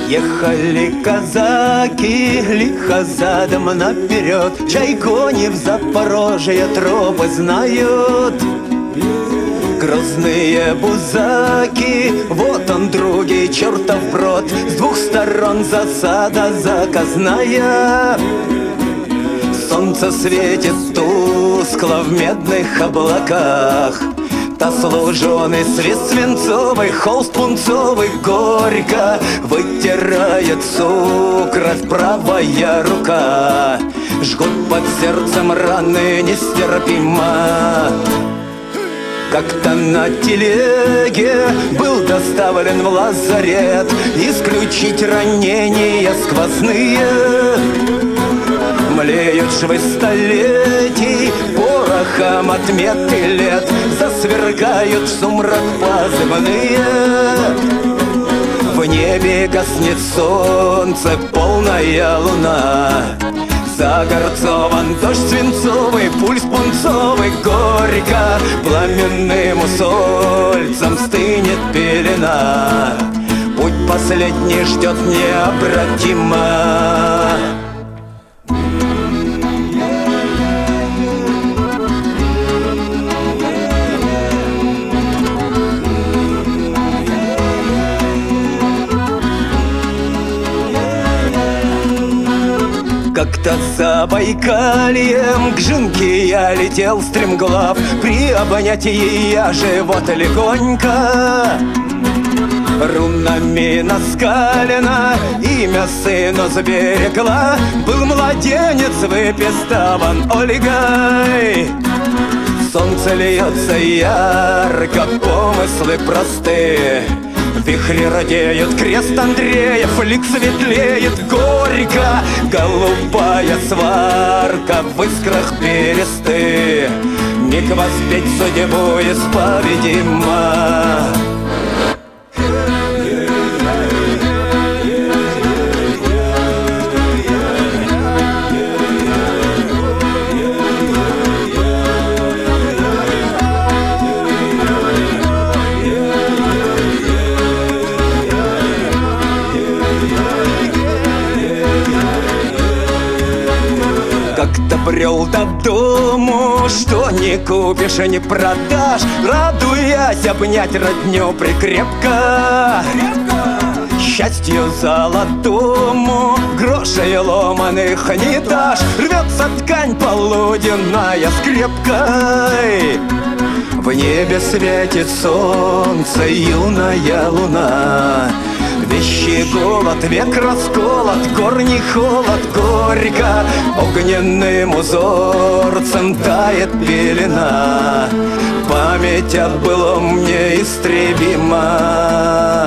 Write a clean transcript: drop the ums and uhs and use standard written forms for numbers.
Ехали казаки лихо задом наперед, чай кони в Запорожье тропы знают. Грозные бузаки, вот он другий чертов брод, с двух сторон засада заказная. Солнце светит тускло в медных облаках, таз луженый, свист свинцовый, холст пунцовый, горько вытирает кровь правая рука. Жгут под сердцем раны нестерпимо. Как-то на телеге был доставлен в лазарет, исключить ранения сквозные. Млеют швы столетий порохом отметки лет, засвергают в сумрак позывные. В небе гаснет солнце, полная луна. Загорцован дождь свинцовый, пульс пунцовый, горько пламенным усольцем стынет пелена. Путь последний ждет необратимо. Как-то за Байкальем к Жинке я летел стремглав, при обонятии я живот легонько рунами наскалено, имя сына заберегла. Был младенец выпестован Ольгой. Солнце льется ярко, помыслы простые, вихри радеют, крест Андреев, лик светлеет горько. Голубая сварка в искрах пересты, миг воспеть судьбу исповедима. Как-то брел до дому, что не купишь и не продашь, радуясь обнять родню прикрепко. Счастью золотому грошей ломаных не дашь, рвется ткань полуденная скрепкой. В небе светит солнце, юная луна. Вещи голод, век расколот, корни холод, горько огненным узорцем тает пелена. Память о былом неистребима.